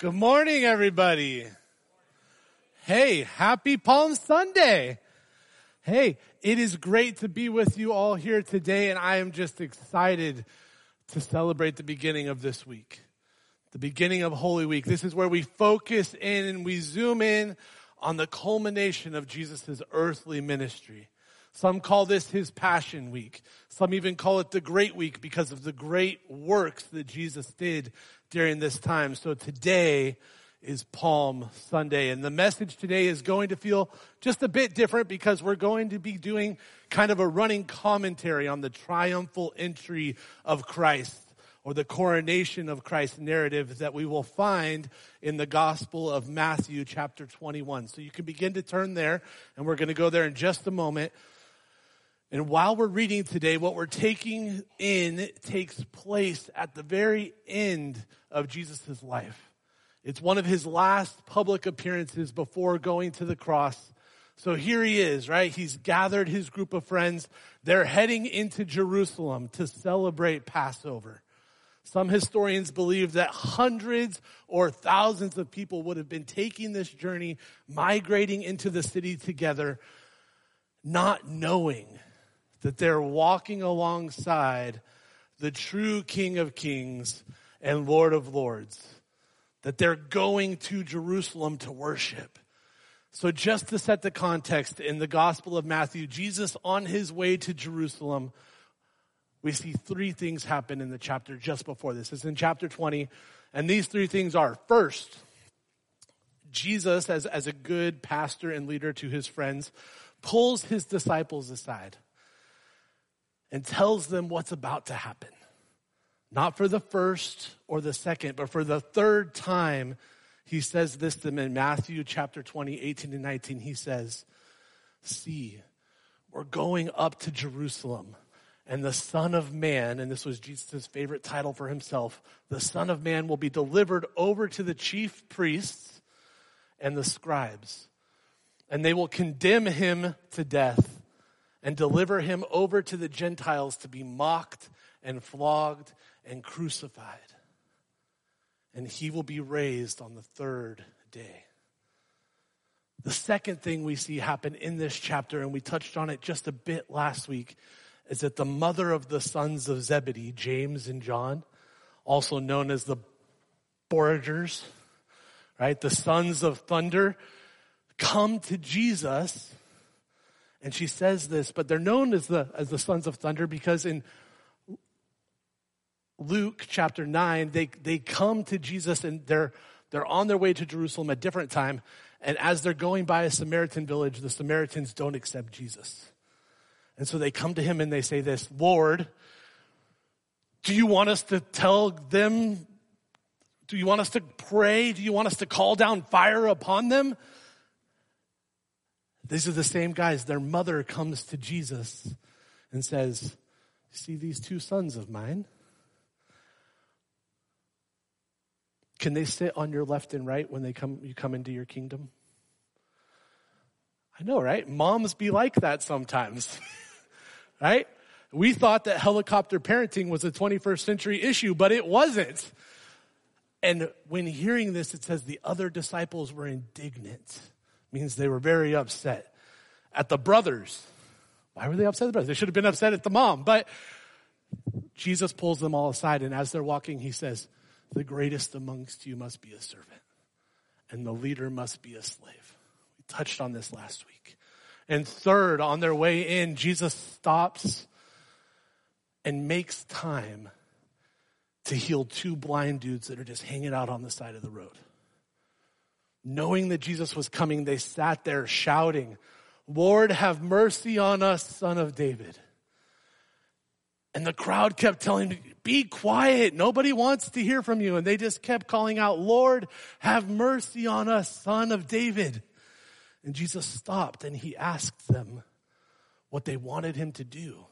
Good morning, everybody. Hey, happy Palm Sunday. Hey, it is great to be with you all here today, and I am just excited to celebrate the beginning of this week, the beginning of Holy Week. This is where we focus in and we zoom in on the culmination of Jesus' earthly ministry. Some call this his Passion Week. Some even call it the Great Week because of the great works that Jesus did during this time. So today is Palm Sunday. And the message today is going to feel just a bit different because we're going to be doing kind of a running commentary on the triumphal entry of Christ, or the coronation of Christ narrative that we will find in the Gospel of Matthew chapter 21. So you can begin to turn there, and we're going to go there in just a moment. And while we're reading today, what we're taking in takes place at the very end of Jesus' life. It's one of his last public appearances before going to the cross. So here he is, right? He's gathered his group of friends. They're heading into Jerusalem to celebrate Passover. Some historians believe that hundreds or thousands of people would have been taking this journey, migrating into the city together, not knowing that they're walking alongside the true King of Kings and Lord of Lords, that they're going to Jerusalem to worship. So just to set the context, in the Gospel of Matthew, Jesus on his way to Jerusalem, we see three things happen in the chapter just before this. It's in chapter 20, and these three things are, first, Jesus, as a good pastor and leader to his friends, pulls his disciples aside and tells them what's about to happen. Not for the first or the second, but for the third time, he says this to them in Matthew chapter 20, 18 and 19. He says, "See, we're going up to Jerusalem, and the Son of Man," and this was Jesus' favorite title for himself, "the Son of Man will be delivered over to the chief priests and the scribes, and they will condemn him to death and deliver him over to the Gentiles to be mocked and flogged and crucified. And he will be raised on the third day." The second thing we see happen in this chapter, and we touched on it just a bit last week, is that the mother of the sons of Zebedee, James and John, also known as the Boazers, right, the sons of thunder, come to Jesus. And she says this, but they're known as the sons of thunder because in Luke chapter 9, they come to Jesus and they're on their way to Jerusalem at a different time. And as they're going by a Samaritan village, the Samaritans don't accept Jesus. And so they come to him and they say this, "Lord, do you want us to tell them? Do you want us to pray? Do you want us to call down fire upon them?" These are the same guys. Their mother comes to Jesus and says, "See these two sons of mine? Can they sit on your left and right when you come into your kingdom?" I know, right? Moms be like that sometimes, right? We thought that helicopter parenting was a 21st century issue, but it wasn't. And when hearing this, it says the other disciples were indignant. Means they were very upset at the brothers. Why were they upset at the brothers? They should have been upset at the mom. But Jesus pulls them all aside, and as they're walking, he says, "The greatest amongst you must be a servant, and the leader must be a slave." We touched on this last week. And third, on their way in, Jesus stops and makes time to heal two blind dudes that are just hanging out on the side of the road. Knowing that Jesus was coming, they sat there shouting, "Lord, have mercy on us, Son of David." And the crowd kept telling him, "Be quiet. Nobody wants to hear from you." And they just kept calling out, "Lord, have mercy on us, Son of David." And Jesus stopped and he asked them what they wanted him to do.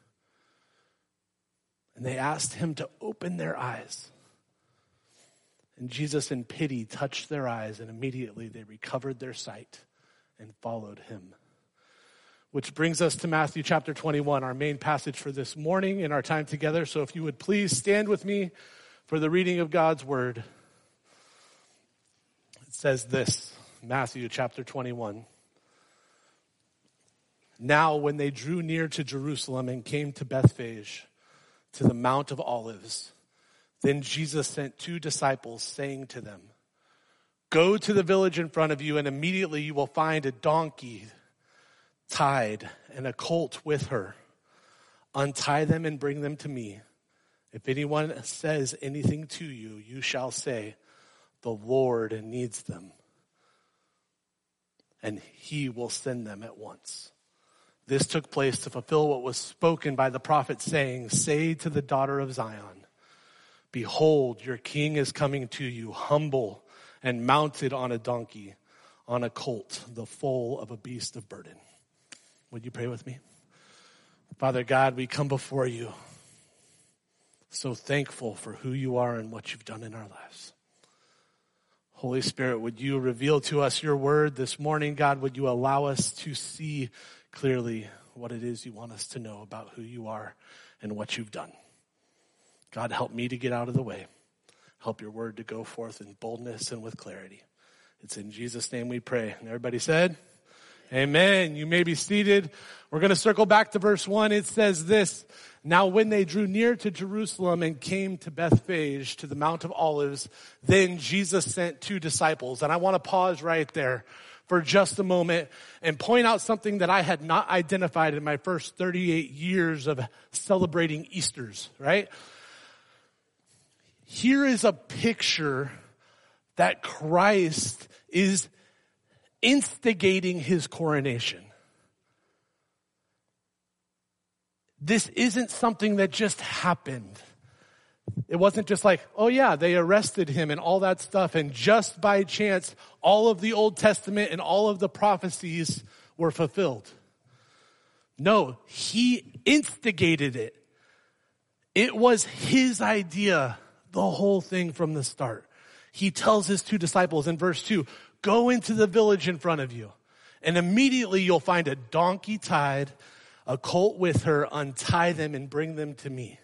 And they asked him to open their eyes. And Jesus in pity touched their eyes, and immediately they recovered their sight and followed him. Which brings us to Matthew chapter 21, our main passage for this morning in our time together. So if you would please stand with me for the reading of God's word. says this, Matthew chapter 21. Now when they drew near to Jerusalem and came to Bethphage, to the Mount of Olives, then Jesus sent 2 disciples, saying to them, "Go to the village in front of you, and immediately you will find a donkey tied and a colt with her. Untie them and bring them to me. If anyone says anything to you, you shall say, 'The Lord needs them,' and he will send them at once." This took place to fulfill what was spoken by the prophet, saying, "Say to the daughter of Zion, behold, your king is coming to you, humble and mounted on a donkey, on a colt, the foal of a beast of burden." Would you pray with me? Father God, we come before you so thankful for who you are and what you've done in our lives. Holy Spirit, would you reveal to us your word this morning? God, would you allow us to see clearly what it is you want us to know about who you are and what you've done. God, help me to get out of the way. Help your word to go forth in boldness and with clarity. It's in Jesus' name we pray. And everybody said, amen. You may be seated. We're going to circle back to verse 1. It says this, "Now when they drew near to Jerusalem and came to Bethphage, to the Mount of Olives, then Jesus sent 2 disciples." And I want to pause right there for just a moment and point out something that I had not identified in my first 38 years of celebrating Easters, right? Here is a picture that Christ is instigating his coronation. This isn't something that just happened. It wasn't just like, oh yeah, they arrested him and all that stuff, and just by chance, all of the Old Testament and all of the prophecies were fulfilled. No, he instigated it. It was his idea, the whole thing from the start. He tells his 2 disciples in verse 2, "Go into the village in front of you, and immediately you'll find a donkey tied, a colt with her. Untie them and bring them to me."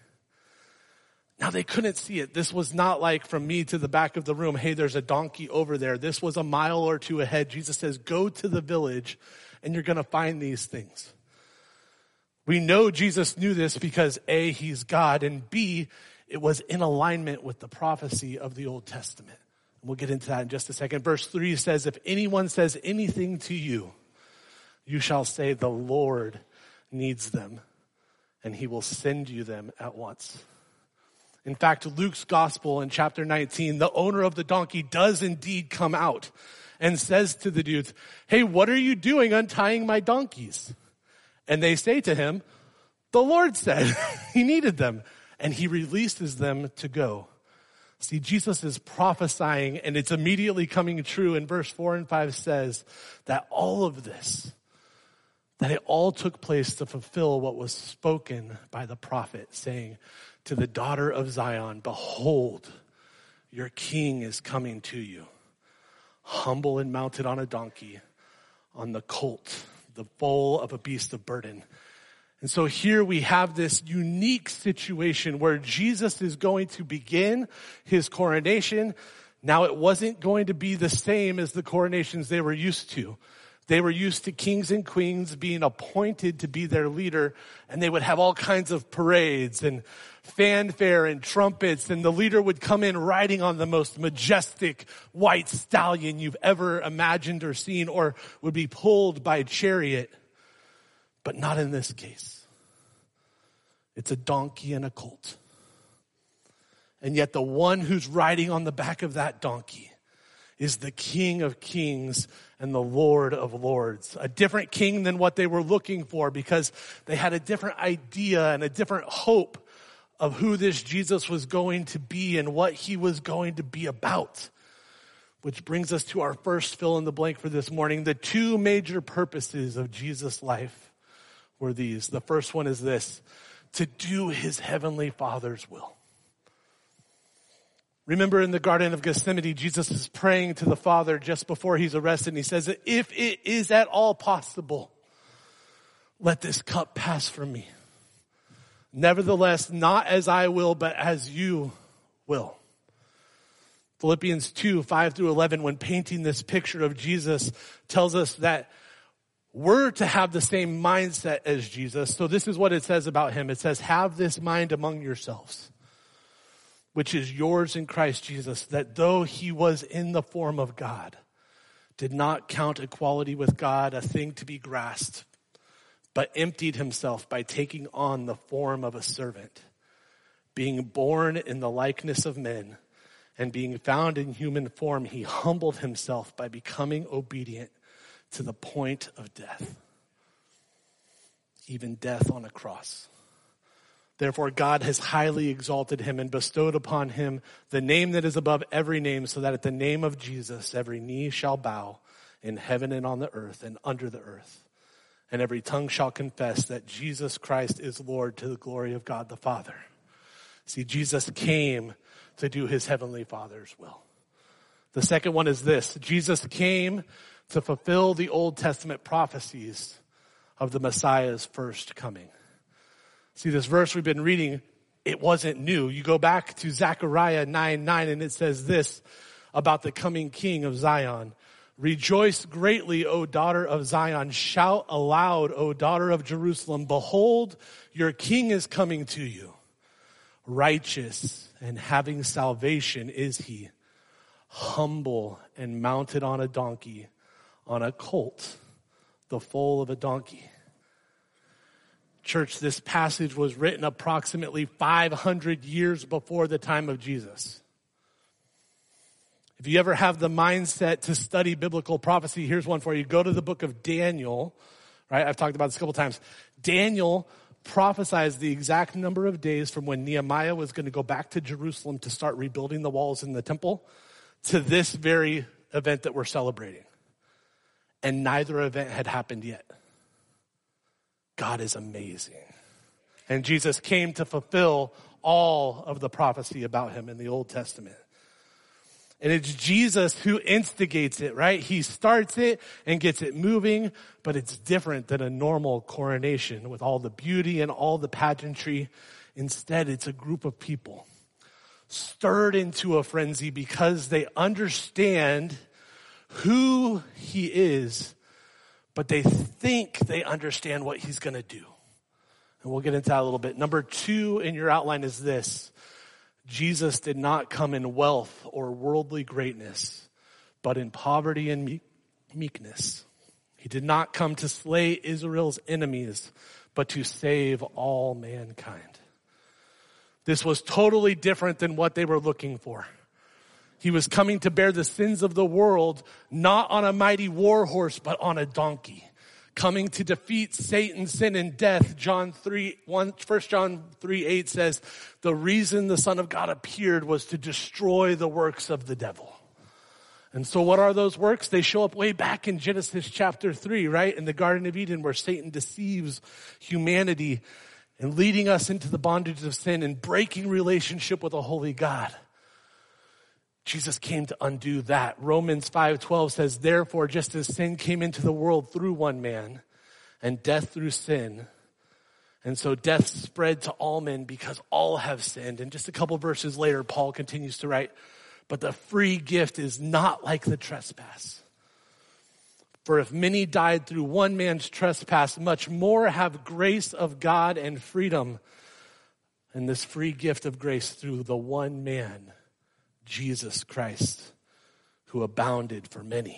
Now they couldn't see it. This was not like from me to the back of the room, hey, there's a donkey over there. This was a mile or 2 ahead. Jesus says, go to the village and you're going to find these things. We know Jesus knew this because A, he's God, and B, it was in alignment with the prophecy of the Old Testament. And we'll get into that in just a second. Verse 3 says, "If anyone says anything to you, you shall say, 'The Lord needs them,' and he will send you them at once." In fact, Luke's gospel in chapter 19, the owner of the donkey does indeed come out and says to the dudes, "Hey, what are you doing untying my donkeys?" And they say to him, "The Lord said he needed them, and he releases them to go." See, Jesus is prophesying, and it's immediately coming true. In verse 4 and 5 says that all of this, that it all took place to fulfill what was spoken by the prophet, saying, "To the daughter of Zion, behold, your king is coming to you, humble and mounted on a donkey, on the colt, the foal of a beast of burden." And so here we have this unique situation where Jesus is going to begin his coronation. Now it wasn't going to be the same as the coronations they were used to. They were used to kings and queens being appointed to be their leader, and they would have all kinds of parades and fanfare and trumpets, and the leader would come in riding on the most majestic white stallion you've ever imagined or seen, or would be pulled by a chariot. But not in this case. It's a donkey and a colt. And yet the one who's riding on the back of that donkey is the King of Kings and the Lord of Lords. A different king than what they were looking for, because they had a different idea and a different hope of who this Jesus was going to be and what he was going to be about. Which brings us to our first fill in the blank for this morning. The 2 major purposes of Jesus' life were these. The first one is this: to do his heavenly Father's will. Remember in the Garden of Gethsemane, Jesus is praying to the Father just before he's arrested, and he says, "If it is at all possible, let this cup pass from me. Nevertheless, not as I will, but as you will." Philippians 2, 5 through 11, when painting this picture of Jesus, tells us that we're to have the same mindset as Jesus. So this is what it says about him. It says, have this mind among yourselves, which is yours in Christ Jesus, that though he was in the form of God, did not count equality with God a thing to be grasped, but emptied himself by taking on the form of a servant, being born in the likeness of men, and being found in human form, he humbled himself by becoming obedient to the point of death, even death on a cross. Therefore, God has highly exalted him and bestowed upon him the name that is above every name, so that at the name of Jesus, every knee shall bow in heaven and on the earth and under the earth, and every tongue shall confess that Jesus Christ is Lord, to the glory of God the Father. See, Jesus came to do his heavenly Father's will. The second one is this: Jesus came to fulfill the Old Testament prophecies of the Messiah's first coming. See, this verse we've been reading, it wasn't new. You go back to Zechariah 9:9, and it says this about the coming king of Zion. Rejoice greatly, O daughter of Zion. Shout aloud, O daughter of Jerusalem. Behold, your king is coming to you. Righteous and having salvation is he, humble and mounted on a donkey, on a colt, the foal of a donkey. Church, this passage was written approximately 500 years before the time of Jesus. If you ever have the mindset to study biblical prophecy, here's one for you. Go to the book of Daniel, right? I've talked about this a couple times. Daniel prophesies the exact number of days from when Nehemiah was going to go back to Jerusalem to start rebuilding the walls in the temple to this very event that we're celebrating. And neither event had happened yet. God is amazing. And Jesus came to fulfill all of the prophecy about him in the Old Testament. And it's Jesus who instigates it, right? He starts it and gets it moving, but it's different than a normal coronation with all the beauty and all the pageantry. Instead, it's a group of people stirred into a frenzy because they understand who he is, but they think they understand what he's going to do. And we'll get into that a little bit. Number 2 in your outline is this: Jesus did not come in wealth or worldly greatness, but in poverty and meekness. He did not come to slay Israel's enemies, but to save all mankind. This was totally different than what they were looking for. He was coming to bear the sins of the world, not on a mighty war horse, but on a donkey. Coming to defeat Satan, sin, and death. 1 John 3:8 says, the reason the Son of God appeared was to destroy the works of the devil. And so what are those works? They show up way back in Genesis chapter 3, right? In the Garden of Eden, where Satan deceives humanity and leading us into the bondage of sin and breaking relationship with a holy God. Jesus came to undo that. Romans 5:12 says, therefore, just as sin came into the world through one man, and death through sin, and so death spread to all men because all have sinned. And just a couple verses later, Paul continues to write, but the free gift is not like the trespass. For if many died through one man's trespass, much more have grace of God and freedom, and this free gift of grace through the one man, Jesus Christ, who abounded for many.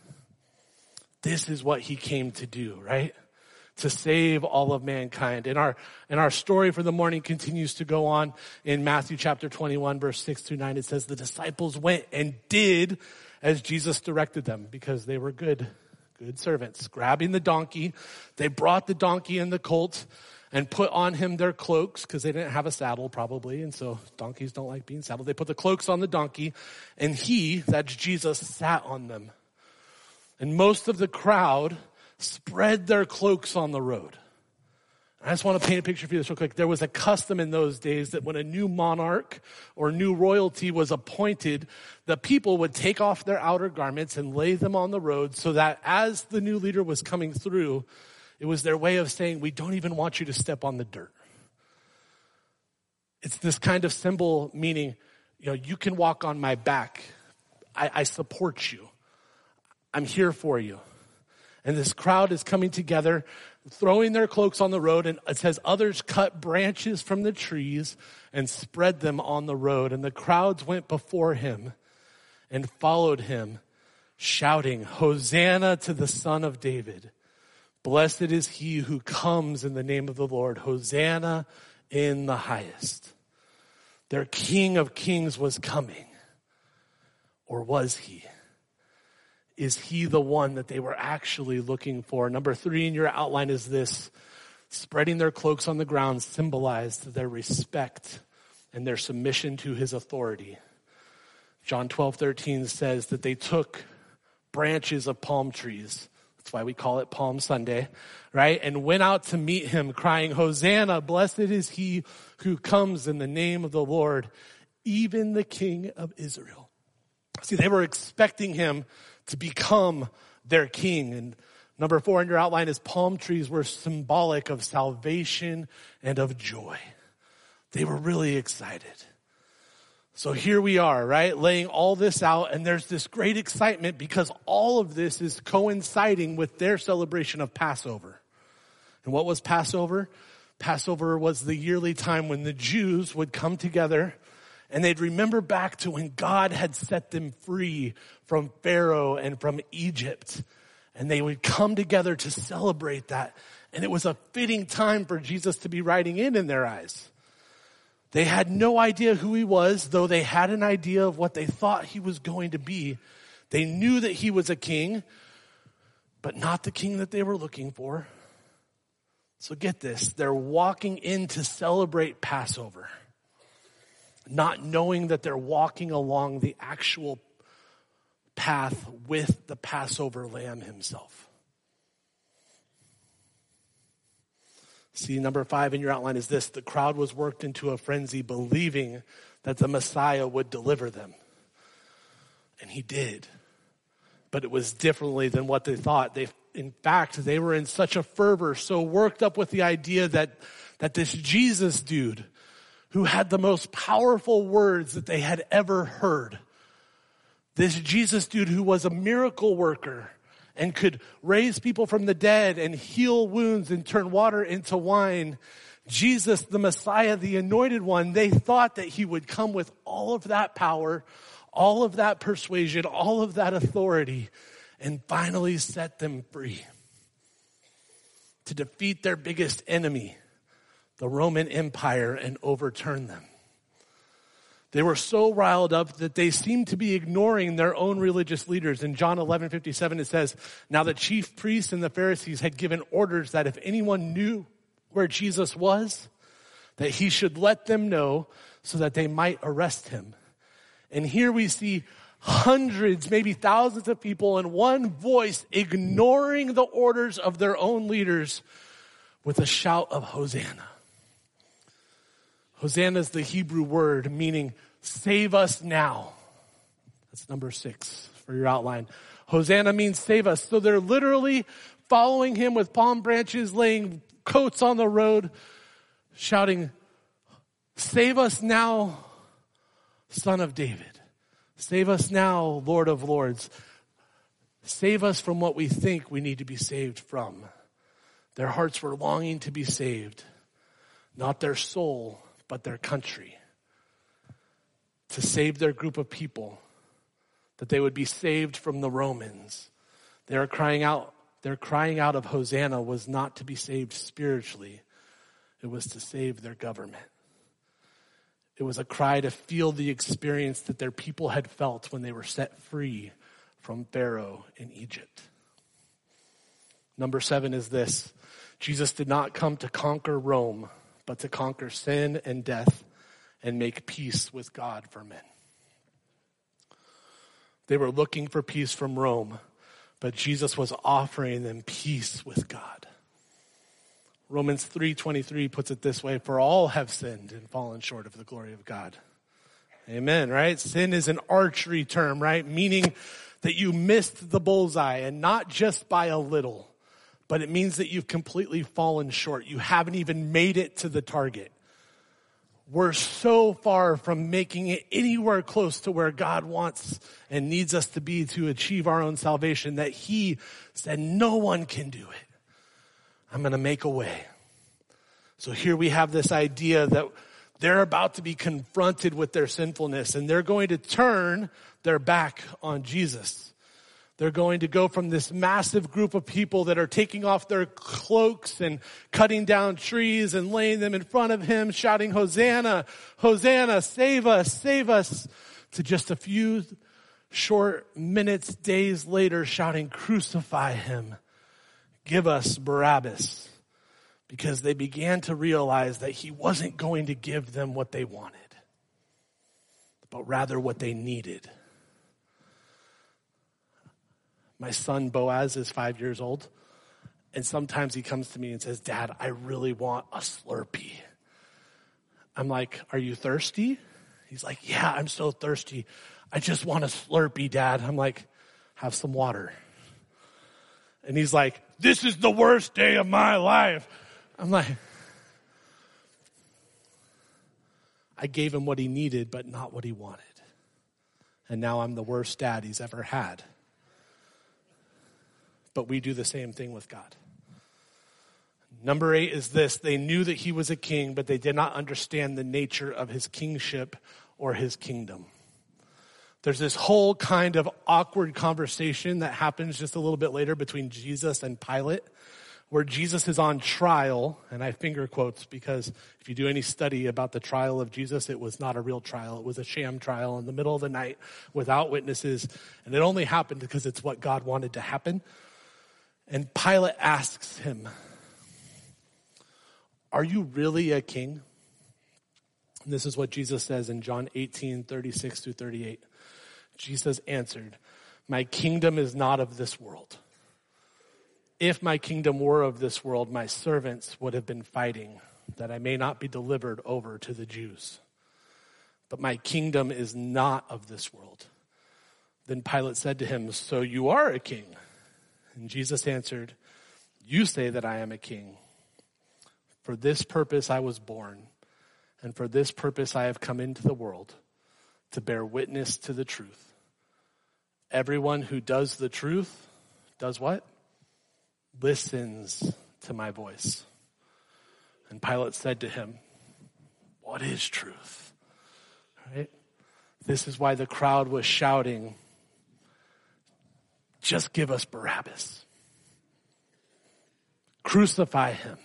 This is what he came to do, right? To save all of mankind. And our story for the morning continues to go on in Matthew chapter 21, verse 6 through 9. It says the disciples went and did as Jesus directed them because they were good servants. Grabbing the donkey, they brought the donkey and the colt and put on him their cloaks, because they didn't have a saddle probably, and so donkeys don't like being saddled. They put the cloaks on the donkey, and he, that's Jesus, sat on them. And most of the crowd spread their cloaks on the road. I just want to paint a picture for you this real quick. There was a custom in those days that when a new monarch or new royalty was appointed, the people would take off their outer garments and lay them on the road so that as the new leader was coming through, it was their way of saying, we don't even want you to step on the dirt. It's this kind of symbol meaning you can walk on my back. I support you. I'm here for you. And this crowd is coming together, throwing their cloaks on the road, and it says others cut branches from the trees and spread them on the road. And the crowds went before him and followed him, shouting, Hosanna to the Son of David. Blessed is he who comes in the name of the Lord. Hosanna in the highest. Their King of Kings was coming. Or was he? Is he the one that they were actually looking for? Number 3 in your outline is this. Spreading their cloaks on the ground symbolized their respect and their submission to his authority. John 12:13 says that they took branches of palm trees. That's why we call it Palm Sunday, right? And went out to meet him crying, Hosanna, blessed is he who comes in the name of the Lord, even the King of Israel. See, they were expecting him to become their king. And number 4 in your outline is palm trees were symbolic of salvation and of joy. They were really excited. So here we are, right, laying all this out, and there's this great excitement because all of this is coinciding with their celebration of Passover. And what was Passover? Passover was the yearly time when the Jews would come together and they'd remember back to when God had set them free from Pharaoh and from Egypt. And they would come together to celebrate that. And it was a fitting time for Jesus to be riding in their eyes. They had no idea who he was, though they had an idea of what they thought he was going to be. They knew that he was a king, but not the king that they were looking for. So get this, they're walking in to celebrate Passover, not knowing that they're walking along the actual path with the Passover lamb himself. See, number 5 in your outline is this. The crowd was worked into a frenzy believing that the Messiah would deliver them. And he did. But it was differently than what they thought. In fact, they were in such a fervor, so worked up with the idea that this Jesus dude who had the most powerful words that they had ever heard, this Jesus dude who was a miracle worker and could raise people from the dead and heal wounds and turn water into wine, Jesus, the Messiah, the anointed one, they thought that he would come with all of that power, all of that persuasion, all of that authority, and finally set them free to defeat their biggest enemy, the Roman Empire, and overturn them. They were so riled up that they seemed to be ignoring their own religious leaders. In John 11:57, it says, now the chief priests and the Pharisees had given orders that if anyone knew where Jesus was, that he should let them know so that they might arrest him. And here we see hundreds, maybe thousands of people in one voice ignoring the orders of their own leaders with a shout of Hosanna. Hosanna is the Hebrew word meaning save us now. That's number 6 for your outline. Hosanna means save us. So they're literally following him with palm branches, laying coats on the road, shouting, save us now, Son of David. Save us now, Lord of Lords. Save us from what we think we need to be saved from. Their hearts were longing to be saved, not their soul, but their country. To save their group of people, that they would be saved from the Romans. They're crying out of Hosanna was not to be saved spiritually. It was to save their government. It was a cry to feel the experience that their people had felt when they were set free from Pharaoh in Egypt. Number 7 is this. Jesus did not come to conquer Rome, but to conquer sin and death and make peace with God for men. They were looking for peace from Rome, but Jesus was offering them peace with God. Romans 3:23 puts it this way, for all have sinned and fallen short of the glory of God. Amen, right? Sin is an archery term, right? Meaning that you missed the bullseye, and not just by a little, but it means that you've completely fallen short. You haven't even made it to the target. we're so far from making it anywhere close to where God wants and needs us to be to achieve our own salvation that he said, no one can do it. I'm going to make a way. So here we have this idea that they're about to be confronted with their sinfulness and they're going to turn their back on Jesus. They're going to go from this massive group of people that are taking off their cloaks and cutting down trees and laying them in front of him, shouting, Hosanna, Hosanna, save us, to just a few short minutes, days later, shouting, crucify him, give us Barabbas. Because they began to realize that he wasn't going to give them what they wanted, but rather what they needed. My son Boaz is 5 years old, and sometimes he comes to me and says, Dad, I really want a Slurpee. I'm like, are you thirsty? He's like, yeah, I'm so thirsty. I just want a Slurpee, Dad. I'm like, have some water. And he's like, this is the worst day of my life. I'm like, I gave him what he needed, but not what he wanted. And now I'm the worst dad he's ever had. But we do the same thing with God. Number 8 is this. They knew that he was a king, but they did not understand the nature of his kingship or his kingdom. There's this whole kind of awkward conversation that happens just a little bit later between Jesus and Pilate, where Jesus is on trial, and I finger quotes because if you do any study about the trial of Jesus, it was not a real trial. It was a sham trial in the middle of the night without witnesses, and it only happened because it's what God wanted to happen. And Pilate asks him, are you really a king? And this is what Jesus says in John 18:36-38. Jesus answered, my kingdom is not of this world. If my kingdom were of this world, my servants would have been fighting that I may not be delivered over to the Jews. But my kingdom is not of this world. Then Pilate said to him, so you are a king? And Jesus answered, you say that I am a king. For this purpose I was born, and for this purpose I have come into the world, to bear witness to the truth. Everyone who does the truth does what? Listens to my voice. And Pilate said to him, what is truth? Right? This is why the crowd was shouting, just give us Barabbas. Crucify him.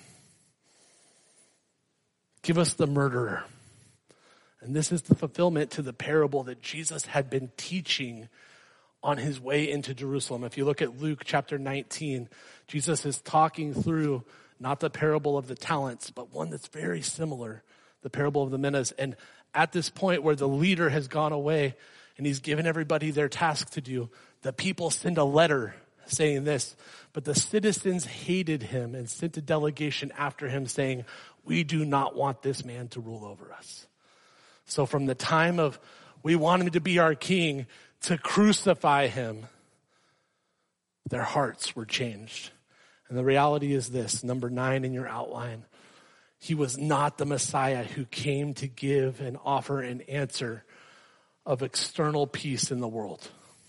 Give us the murderer. And this is the fulfillment to the parable that Jesus had been teaching on his way into Jerusalem. If you look at Luke chapter 19, Jesus is talking through not the parable of the talents, but one that's very similar, the parable of the minas. And at this point where the leader has gone away and he's given everybody their task to do, the people send a letter saying this, but the citizens hated him and sent a delegation after him saying, we do not want this man to rule over us. So from the time of we want him to be our king to crucify him, their hearts were changed. And the reality is this, number 9 in your outline. He was not the Messiah who came to give and offer an answer of external peace in the world,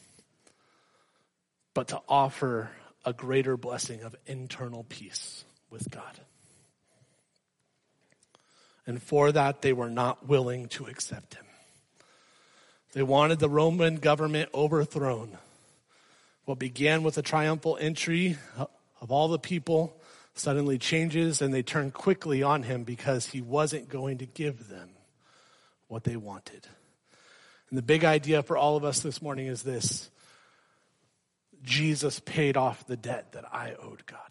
but to offer a greater blessing of internal peace with God. And for that, they were not willing to accept him. They wanted the Roman government overthrown. What began with a triumphal entry of all the people suddenly changes, and they turn quickly on him because he wasn't going to give them what they wanted. And the big idea for all of us this morning is this: Jesus paid off the debt that I owed God.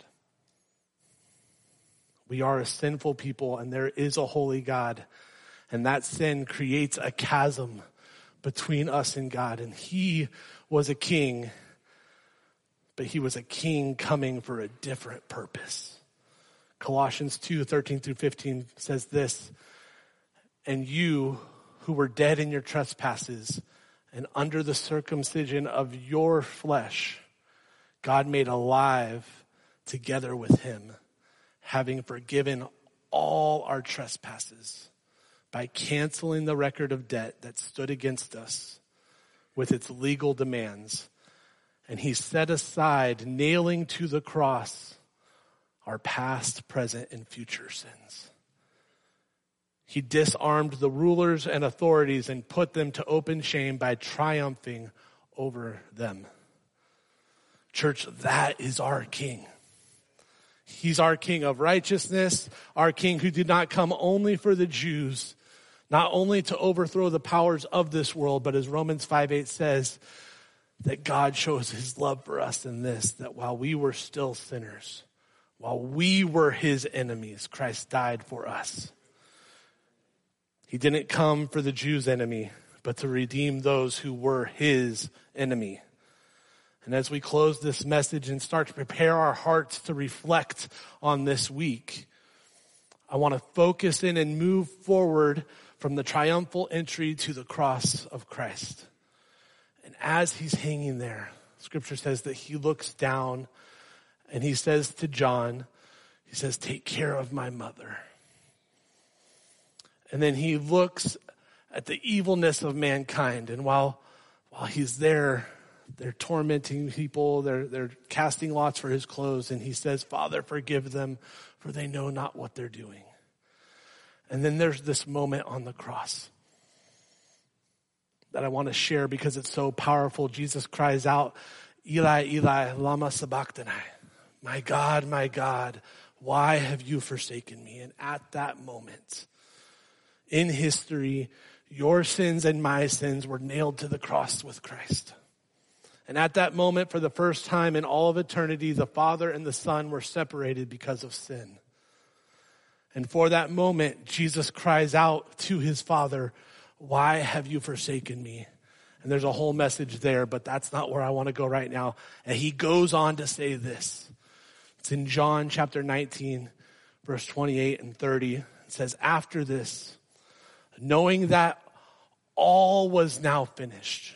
We are a sinful people, and there is a holy God, and that sin creates a chasm between us and God. And he was a king, but he was a king coming for a different purpose. Colossians 2:13-15 says this, and you who were dead in your trespasses and under the circumcision of your flesh, God made alive together with him, having forgiven all our trespasses by canceling the record of debt that stood against us with its legal demands. And he set aside, nailing to the cross, our past, present, and future sins. He disarmed the rulers and authorities and put them to open shame by triumphing over them. Church, that is our King. He's our King of righteousness, our King who did not come only for the Jews, not only to overthrow the powers of this world, but as Romans 5:8 says, that God shows his love for us in this, that while we were still sinners, while we were his enemies, Christ died for us. He didn't come for the Jews' enemy, but to redeem those who were his enemy. And as we close this message and start to prepare our hearts to reflect on this week, I want to focus in and move forward from the triumphal entry to the cross of Christ. And as he's hanging there, Scripture says that he looks down and he says to John, he says, take care of my mother. And then he looks at the evilness of mankind. And while he's there, they're tormenting people. They're casting lots for his clothes. And he says, Father, forgive them, for they know not what they're doing. And then there's this moment on the cross that I want to share because it's so powerful. Jesus cries out, Eli, Eli, lama sabachthani. My God, why have you forsaken me? And at that moment in history, your sins and my sins were nailed to the cross with Christ. And at that moment, for the first time in all of eternity, the Father and the Son were separated because of sin. And for that moment, Jesus cries out to his Father, why have you forsaken me? And there's a whole message there, but that's not where I want to go right now. And he goes on to say this. It's in John chapter 19, verse 28 and 30. It says, after this, knowing that all was now finished,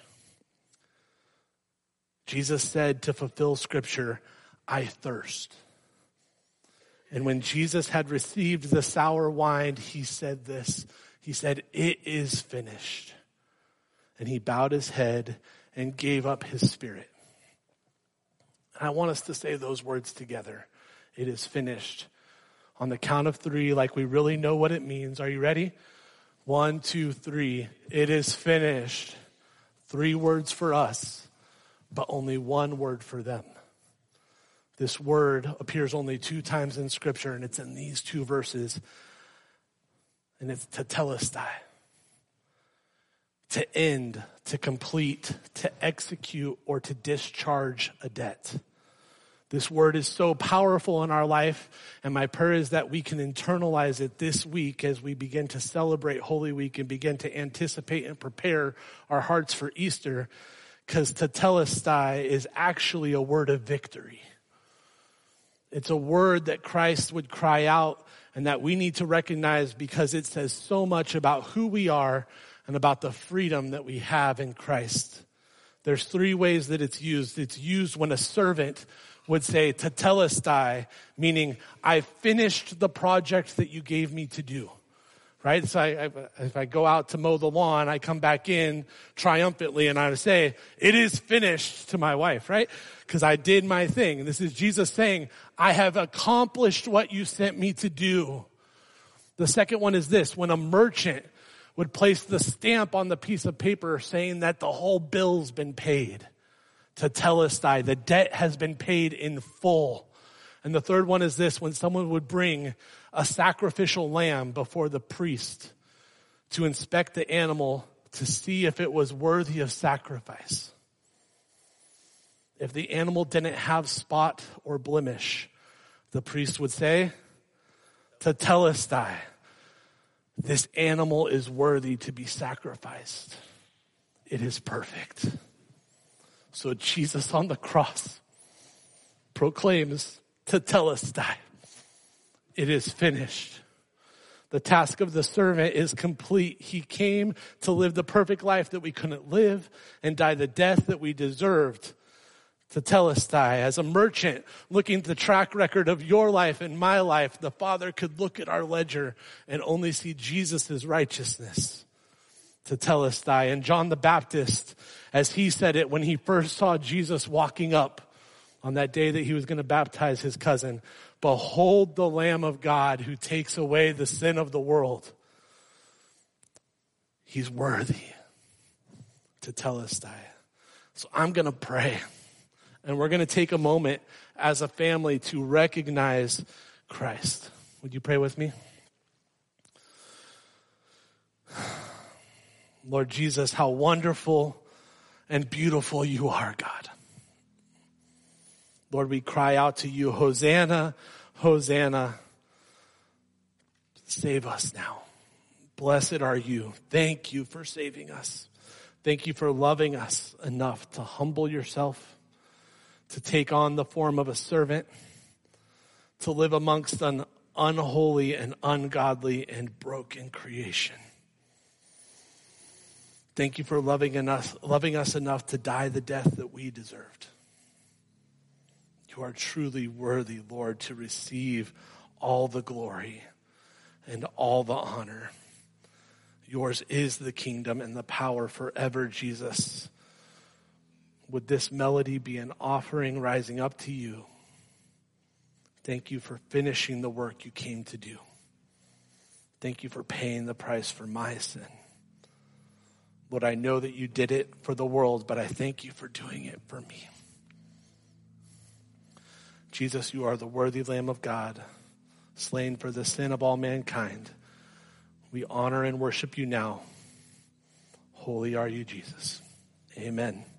Jesus said to fulfill Scripture, I thirst. And when Jesus had received the sour wine, he said this. He said, it is finished. And he bowed his head and gave up his spirit. And I want us to say those words together. It is finished. On the count of 3, like we really know what it means. Are you ready? 1, 2, 3. It is finished. 3 words for us, but only 1 word for them. This word appears only 2 times in Scripture, and it's in these 2 verses. And it's tetelestai. To end, to complete, to execute, or to discharge a debt. This word is so powerful in our life, and my prayer is that we can internalize it this week as we begin to celebrate Holy Week and begin to anticipate and prepare our hearts for Easter, because tetelestai is actually a word of victory. It's a word that Christ would cry out and that we need to recognize because it says so much about who we are and about the freedom that we have in Christ. There's 3 ways that it's used. It's used when a servant would say tetelestai, meaning I finished the project that you gave me to do. Right? So if I go out to mow the lawn, I come back in triumphantly and I say, it is finished to my wife, right? Because I did my thing. And this is Jesus saying, I have accomplished what you sent me to do. The second one is this, when a merchant would place the stamp on the piece of paper saying that the whole bill's been paid. Tetelestai, the debt has been paid in full. And the third one is this, when someone would bring a sacrificial lamb before the priest to inspect the animal to see if it was worthy of sacrifice. If the animal didn't have spot or blemish, the priest would say, tetelestai, this animal is worthy to be sacrificed. It is perfect. So Jesus on the cross proclaims, tetelestai, it is finished. The task of the servant is complete. He came to live the perfect life that we couldn't live and die the death that we deserved. Tetelestai. As a merchant looking at the track record of your life and my life, the Father could look at our ledger and only see Jesus' righteousness. Tetelestai. And John the Baptist, as he said it when he first saw Jesus walking up on that day that he was going to baptize his cousin, behold the Lamb of God who takes away the sin of the world. He's worthy. Tetelestai. So I'm going to pray. And we're going to take a moment as a family to recognize Christ. Would you pray with me? Lord Jesus, how wonderful and beautiful you are, God. Lord, we cry out to you, Hosanna, Hosanna. Save us now. Blessed are you. Thank you for saving us. Thank you for loving us enough to humble yourself, to take on the form of a servant, to live amongst an unholy and ungodly and broken creation. Thank you for loving us enough to die the death that we deserved. You are truly worthy, Lord, to receive all the glory and all the honor. Yours is the kingdom and the power forever, Jesus. Would this melody be an offering rising up to you? Thank you for finishing the work you came to do. Thank you for paying the price for my sin. Lord, I know that you did it for the world, but I thank you for doing it for me. Jesus, you are the worthy Lamb of God, slain for the sin of all mankind. We honor and worship you now. Holy are you, Jesus. Amen.